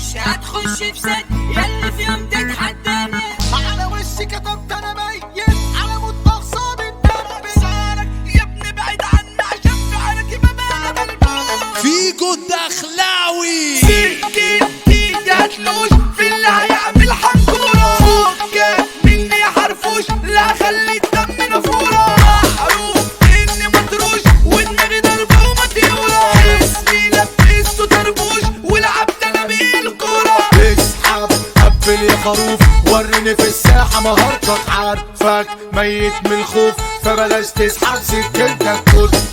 هتخش في سد ياللي في يوم تتحداني. على وشي كتبت انا ميت على موت مغصوب انت بسارك يا ابني بعيد عني عشان في عينك بمال بالبال. فيجو الدخلاوي سكتي جاتلوش في اللي هيعمل حنكورة. فكك مني يا حرفوش لا خلي الدم نفورة. معروف اني مطروش ودماغي ضربة ومطيورة. اسمي لبسته طربوش ولعبت انا بيه الكورة. اسحب قبل يا خروف وريني في الساحة مهارتك. عارفك ميت من الخوف فبلاش تسحب سكتك.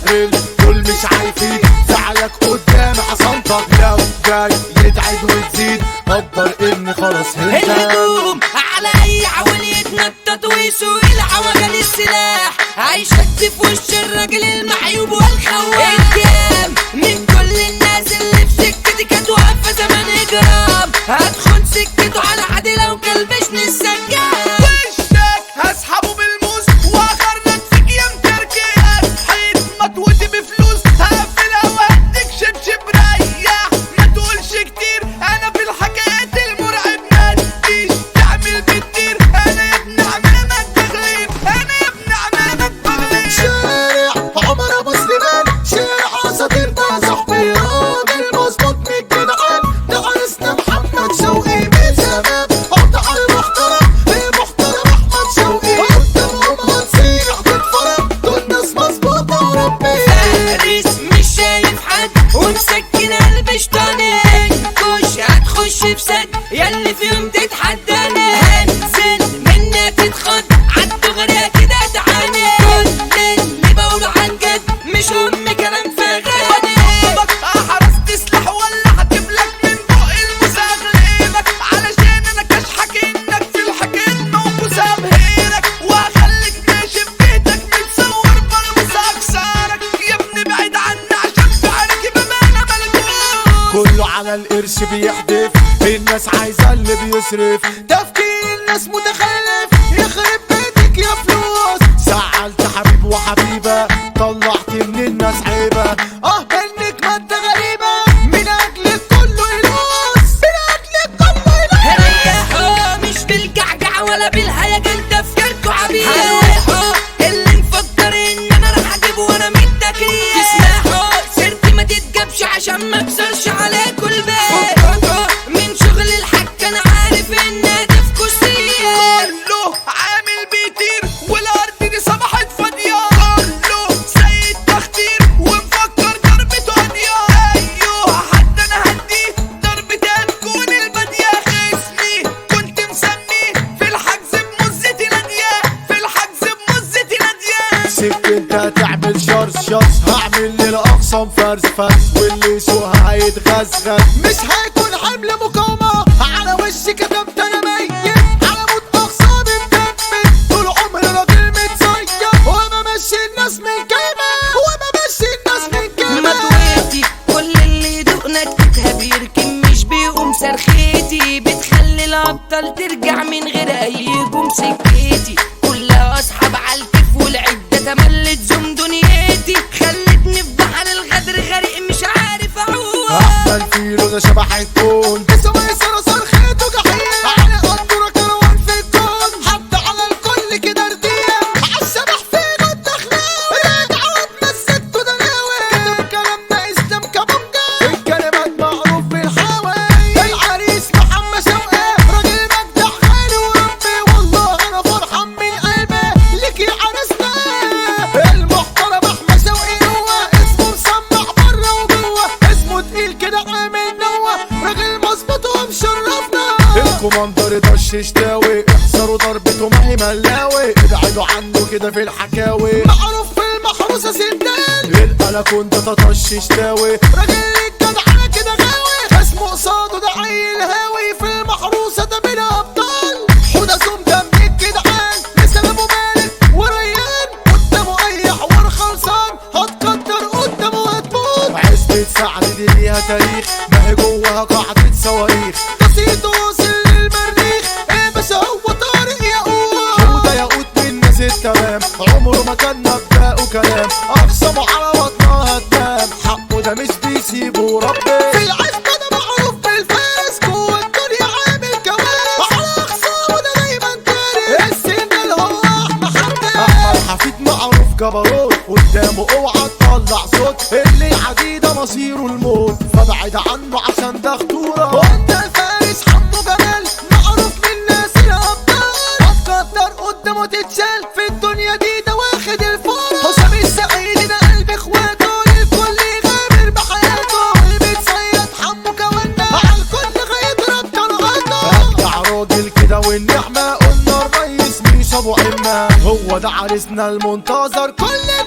كل مش عايفيك فعلك قدامي حصنتك. لو جاي يتعد وتزيد قدر اني خلاص هنت. الهجوم على اي عوال يتنطط ويسوق العوجل السلاح. هيشد في وش الراجل المعيوب والخواف. الكام من كل الناس اللي في سكتي كانت واقفه زمان اجرام. هدخل سكته على عادي لو كلبشني السجاد. وشك هسحبه بالموس واخرج فيك يا متركيك. حيط مطوتي بفلوس هقفلها وهديك شبشب ريح. ما تقولش كتير انا في الحكايات المرعب. ما تجيش تعمل بتطير انا يا ابن عمامك بغليب. انا يا ابن عمامك بغليب. شارع عمر ابو سليمان شارع اساطير ده صاحبي راجل مظبوط من الجدعان. ده عرسنا محمد شوقي من زمان. حط على المحترم المحترم احمد شوقي. قدامهم هنصيح بالفرح دول ناس مظبوطه وربي. فارس مش شايف حد ومسكن قلب شطاني. كش هتخش في سد ياللي في يوم تتحداني. هنزل منك تتخض عالدغري كده تعاني. كل اللي بقوله عن جد مش كلام فغاني. احرس تسلح ولا هتملك من بق المساغلينك. علشان انا كشحك انك في الحكاية موكوس ابهيرك. وهخليك ماشي في بيتك متصور برمز اكسارك. يا ابني بعيد عني عشان في عينك بمانة ملكوت. كله على القرش بيحدف الناس عايزة اللي بيصرف. تفكير الناس متخلف يخرب بيتك يا فلوس. زعلت حبيب وحبيبة طلعت من الناس عيبة. انك مادة غريبة من اجلك كله يلوس. من اجلك كله يلوس. ريحوا مش بالجعجع ولا بالهيجان تفكيركوا عبيد. هروحوا اللي مفكر ان انا راح اجيبه وانا متكريم. تسمحوا سيرتي ما تتجابش عشان ما اكسرش عليكوا البيت. من شغل الحك انا عارف ان هدفكوا سيء. كله عامل بيطير والارض دي صبحت فاضية. كله سيد تختير ومفكر ضربته هادية. ايوه حتى انا هديه ضربتي هتكون البادية. خصمي كنت مسميه في الحجز بمزتي نادية. في الحجز بمزتي نادية. سكت هتعمل شرش هعمل للاقصى فرز. واللي يسوقها هيتغزغز مش هيكون حمل مقاومة. على وشي كتبت انا ميت على موت اغصابي مدمر. طول عمري راجل متصير وبمشي الناس من كلمة. وبمشي الناس من كلمة. مدويتي كل اللي يدوقنا كتها بيركن مش بيقوم صرخيتي. بتخلي الابطال ترجع من غير اي هجوم. سكتي كلها اصحاب عالكيف والعده تملت زوم دنيتي. خلتني في بحر الغدر غريق مش عارف اعوم. احمد فيلو ده شبح الكون. اسمه يسرى صرخته جحيم. على قدره كروان في الكون. حط على الكل كده رديم. عالشبح فيلو الدخلاوي. راجع وبنزلته دلاوي. كتب كلامنا اسلام كابونجا. الكلمات معروف بالحاوي. العريس محمد شوقي راجل مجدع غالي وربي. والله انا فرحان من قلبي ليك يا عرسنا. المحترم احمد شوقي هو اسمه مسمع بره وجوه. اسمه تقيل كده عامل نوه راجل مظبوط ومشرفنا. الكوماندر ده الششتاوي احذروا ضربته معي ملاوي. ابعدوا عنه كده في الحكاوي. معروف في المحروسة سندال. القلق كنت تطش شتاوي راجل الجدع كده غاوي. اسمه قصاده ده عيل هاوي في المحروسة ده بلا ابطال. حوده سوم دم الجدعان لسلام مالك وريان. قدامه اي حوار خلصان هتقدر قدامه هتموت. عزبة سعد دي ليها تاريخ ما هي جواها قاعدة صواريخ. قصيده وصل للمريخ ايه باشا هو طارق ياقوت. حوده ياقوت من الناس التمام عمره ما كان مبدأه كلام. اقسمه على بطنها تنام حقه ده مش بيسيبه ربي. في العزبة ده معروف بالفارس. كل مصيره الموت فابعد عنه عشان ده خطورة. وانت الفارس حمو جمال معروف من الناس الابطال، هتقدر قدامه تتشال في الدنيا دي ده واخد الفرص. حسام السعيد ده قلب اخواته للكل غامر بحياته، بيتصيد حمو كوانا على الكل هيضرب طلقاته. ارجع راجل كده والنعمة قلنا الريس مش ابو عمة، هو ده عريسنا المنتظر كل